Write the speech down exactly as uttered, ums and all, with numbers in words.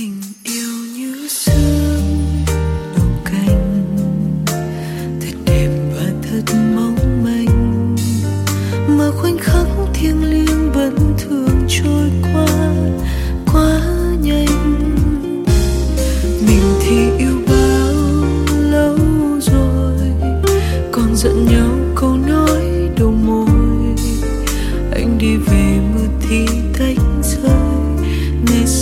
Tình yêu như sương đầu cành, thật đẹp và thật mong manh, mà khoảnh khắc thiêng liêng vẫn thường trôi qua quá nhanh. Mình thì yêu bao lâu rồi, còn giận nhau câu nói đầu môi. Anh đi về mưa thì tách rơi, ngày